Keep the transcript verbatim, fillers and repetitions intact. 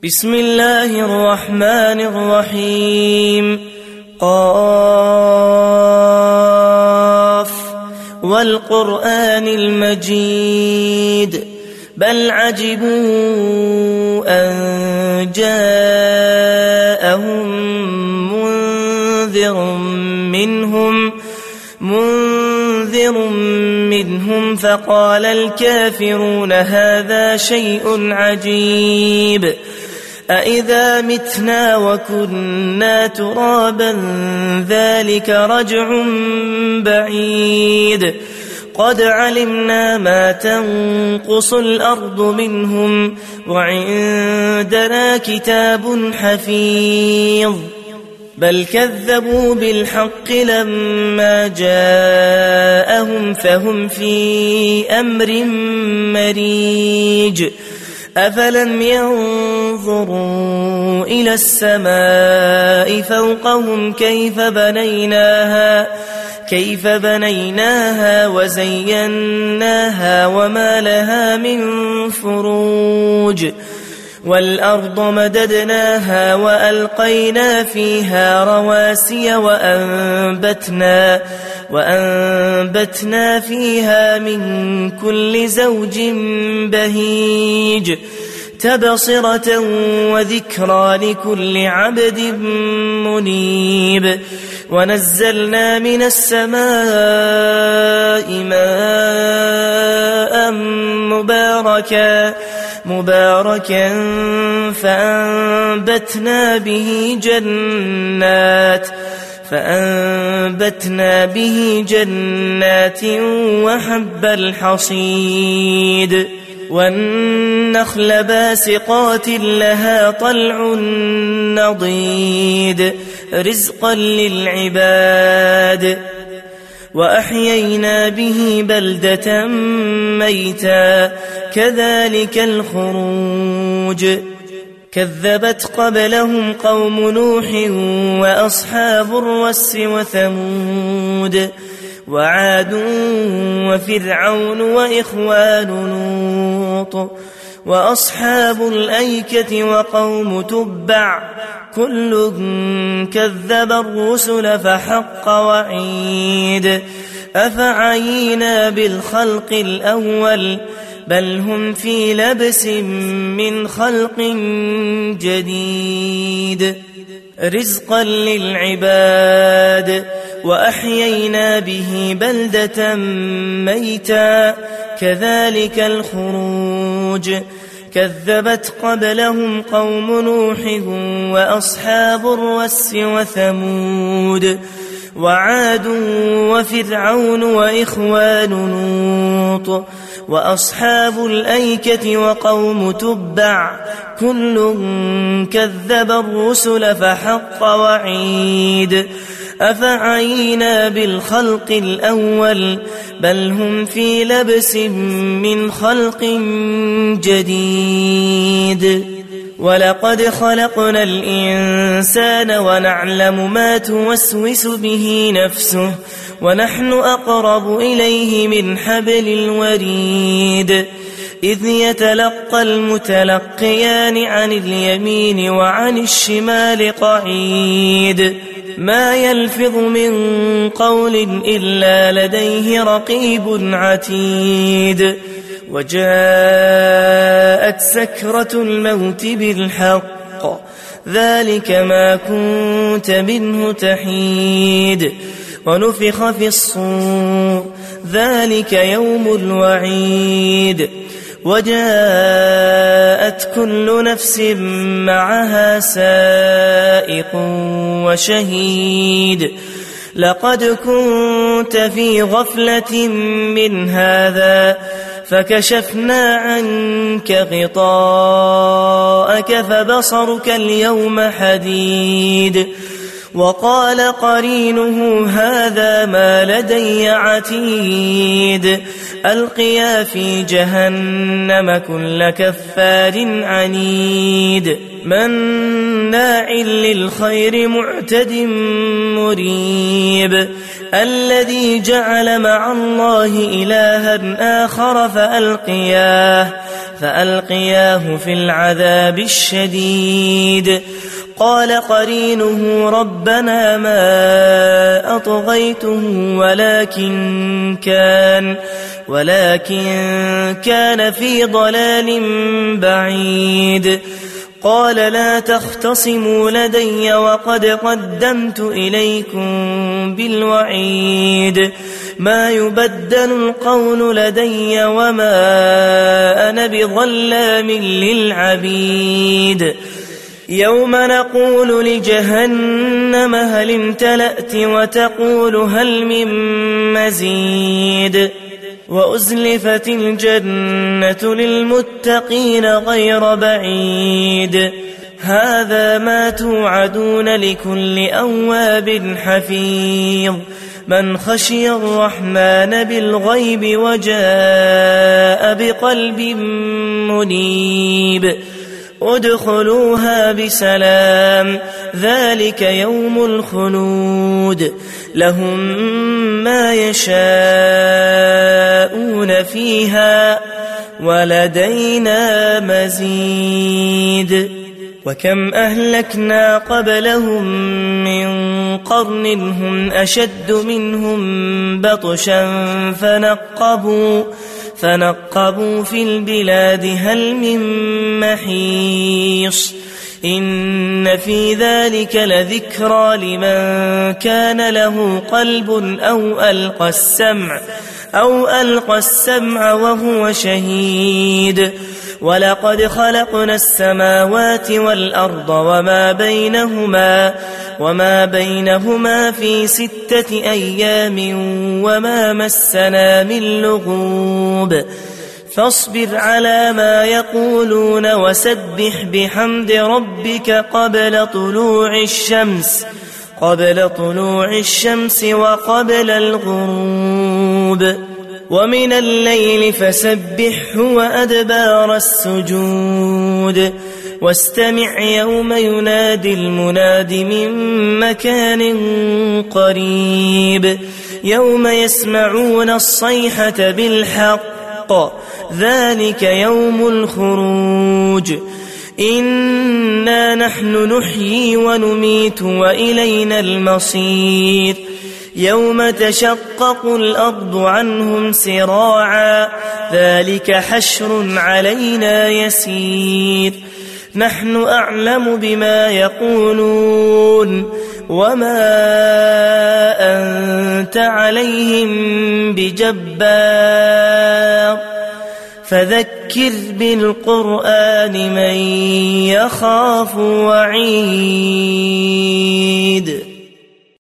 بسم الله الرحمن الرحيم. قاف والقرآن المجيد بل عجبوا أن جاءهم منذر منهم منذر منهم فقال الكافرون هذا شيء عجيب أإذا متنا وكنا ترابا ذلك رجع بعيد قد علمنا ما تنقص الأرض منهم وعندنا كتاب حفيظ بل كذبوا بالحق لما جاءهم فهم في أمر مريج أفلم ينظروا إلى السماء فوقهم كيف بنيناها كيف بنيناها وزيناها وما لها من فروج والأرض مددناها وألقينا فيها رواسي وأنبتنا وأنبتنا فيها من كل زوج بهيج تبصرة وذكرى لكل عبد منيب ونزلنا من السماء ماء مباركا مباركا فأنبتنا به جنات فأنبتنا به جنات وحب الحصيد والنخل باسقات لها طلع نضيد رزقا للعباد وأحيينا به بلدة ميتا كذلك الخروج كذبت قبلهم قوم نوح وأصحاب الرس وثمود وعاد وفرعون وإخوان لوط وأصحاب الأيكة وقوم تبع كل كذب الرسل فحق وعيد أفعينا بالخلق الأول بل هم في لبس من خلق جديد رزقا للعباد وأحيينا به بلدة ميتا كذلك الخروج كذبت قبلهم قوم نوح وأصحاب الرس وثمود وعاد وفرعون وإخوان لوط وأصحاب الأيكة وقوم تبع كل كذب الرسل فحق وعيد أفعينا بالخلق الأول بل هم في لبس من خلق جديد ولقد خلقنا الإنسان ونعلم ما توسوس به نفسه ونحن أقرب إليه من حبل الوريد إذ يتلقى المتلقيان عن اليمين وعن الشمال قعيد ما يلفظ من قول إلا لديه رقيب عتيد وجاءت سكرة الموت بالحق ذلك ما كنت منه تحيد ونفخ في الصور ذلك يوم الوعيد وجاءت كل نفس معها سائق وشهيد لقد كنت في غفلة من هذا فكشفنا عنك غطاءك فبصرك اليوم حديد وقال قرينه هذا ما لدي عتيد ألقيا في جهنم كل كفار عنيد مناع للخير معتد مريب الذي جعل مع الله إلها آخر فألقياه فألقياه في العذاب الشديد قال قرينه ربنا ما أطغيته ولكن كان ولكن كان في ضلال بعيد قال لا تختصموا لدي وقد قدمت إليكم بالوعيد ما يبدل القول لدي وما أنا بظلام للعبيد يوم نقول لجهنم هل امتلأت وتقول هل من مزيد وأزلفت الجنة للمتقين غير بعيد هذا ما توعدون لكل أواب حفيظ من خشي الرحمن بالغيب وجاء بقلب منيب ادخلوها بسلام ذلك يوم الخلود لهم ما يشاءون فيها ولدينا مزيد وكم أهلكنا قبلهم من قرن هم أشد منهم بطشا فنقبوا فنقبوا في البلاد هل من محيص إن في ذلك لذكرى لمن كان له قلب أو ألقى السمع أو ألقى السمع وهو شهيد ولقد خلقنا السماوات والأرض وما بينهما وما بينهما في ستة أيام وما مسنا من لغوب فاصبر على ما يقولون وسبح بحمد ربك قبل طلوع الشمس قبل طلوع الشمس وقبل الغروب ومن الليل فسبحه وأدبار السجود واستمع يوم ينادي المناد من مكان قريب يوم يسمعون الصيحة بالحق ذلك يوم الخروج إنا نحن نحيي ونميت وإلينا المصير يوم تشقق الأرض عنهم سراعا ذلك حشر علينا يسير نحن أعلم بما يقولون وما أنت عليهم بجبار فذكر بالقرآن من يخاف وعيد.